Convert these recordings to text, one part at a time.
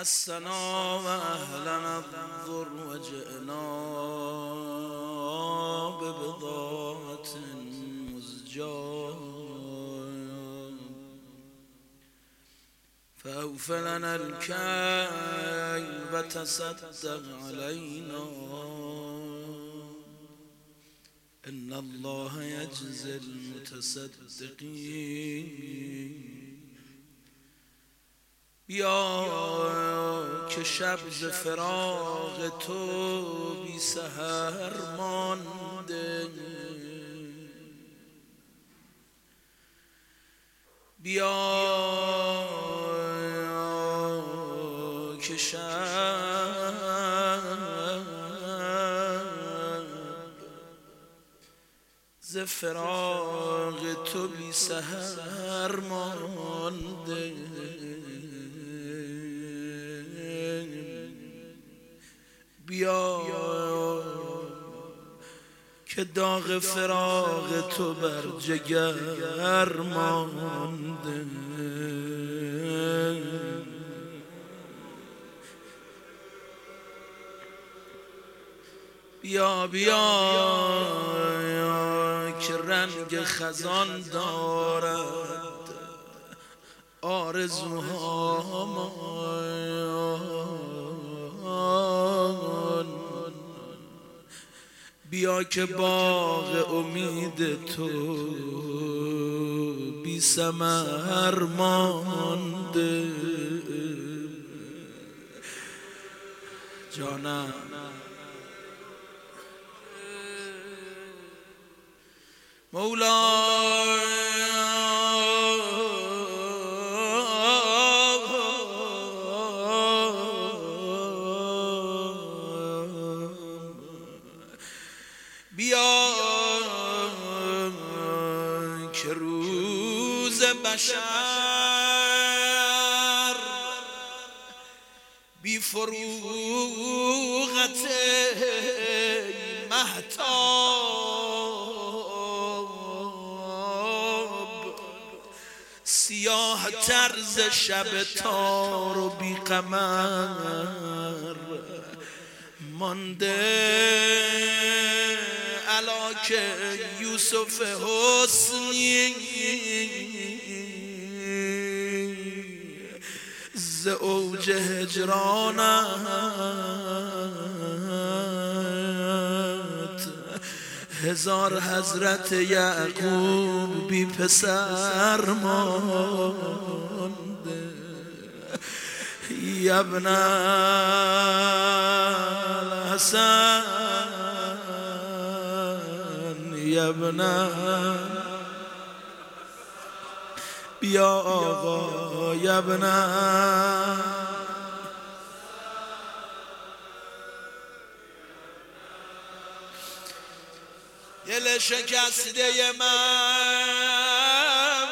مسنا و اهلنا الضر و جئنا ببضاعة مزجاة فأوف لنا الكيل وتصدق علينا إن الله يجزي المتصدقين. بیا که شب ز فراق تو بی سحر مانده، بیا که شب ز فراق تو بی سحر مانده، بیا که داغ فراق تو بر جگر مانده، بیا که رنگ خزان دارد آرزوهامان، بیا که باغ امید تو بی ثمر مانده. جانم مولا بیا که روز بشر بی فروغت مهتاب، سیاه ترز شب تار و بی قمر مانده، علا که یوسف حسنی ز اوج هجرانت هزار حضرت یعقوب بی پسر مانده. ابن الحسن ابن بیا آقا ابن دل شکسته من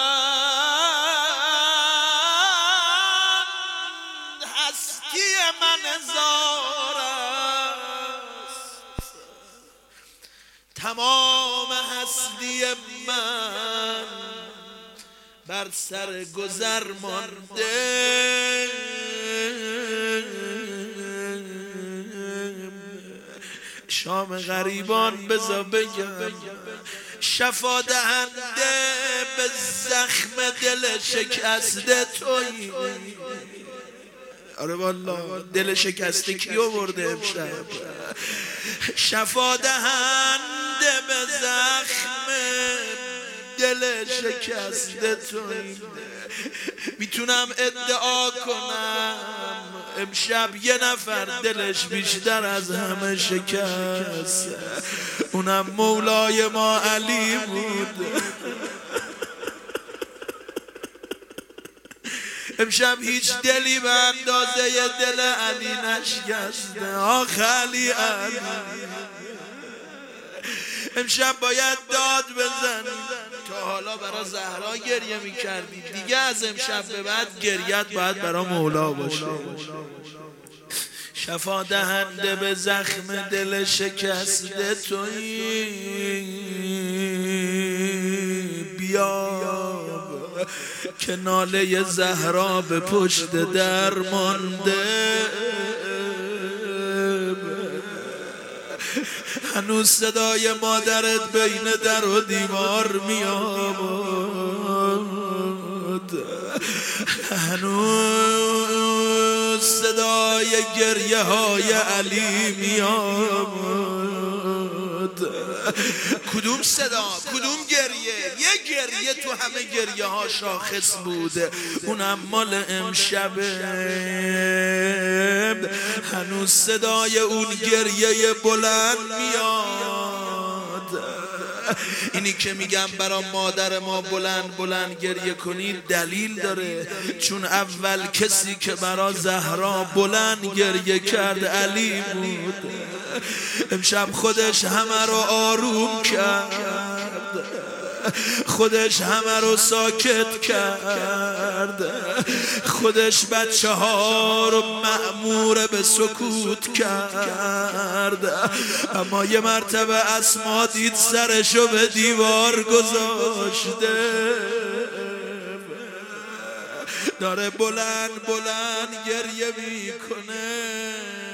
هستی من هزار است، تمام هستی من بر سر گذر مانده، شام غریبان بذار بگم شفا دهنده به زخم دل شکسته تویی. آره والله دل شکسته کی آورده امشب؟ شفا دهنده به زخم دل شکسته تویی. میتونم ادعا کنم امشب یه نفر دلش بیشتر از همه شکست، اونم مولای ما علی بود. امشب هیچ دلی به اندازه دل علی نشکسته. آخ علی علی امشب باید داد بزنی. تا حالا برای زهرا گریه میکردی، دیگه از امشب به بعد گریت باید برای مولا باشه. شفا دهنده به زخم دل شکسته تویی، بیا که ناله زهرا به پشت در مانده، هنوز صدای مادرت بین در و دیوار میاد، هنوز صدای گریه های علی میاد. کدوم صدا، کدوم گریه؟ یه گریه تو همه گریه ها شاخص بوده، اونم مال امشبه. هنوز صدای اون گریه بلند میاد. اینی که میگم برا مادر ما بلند بلند گریه کنید دلیل داره، چون اول کسی که برا زهرا بلند گریه کرد علی بود. امشب خودش همه رو آروم کرد، خودش همه رو ساکت کرد، خودش بچه ها رو مأمور به سکوت کرد. اما یه مرتبه اسما دید سرشو به دیوار گذاشته، داره بلند بلند گریه میکنه.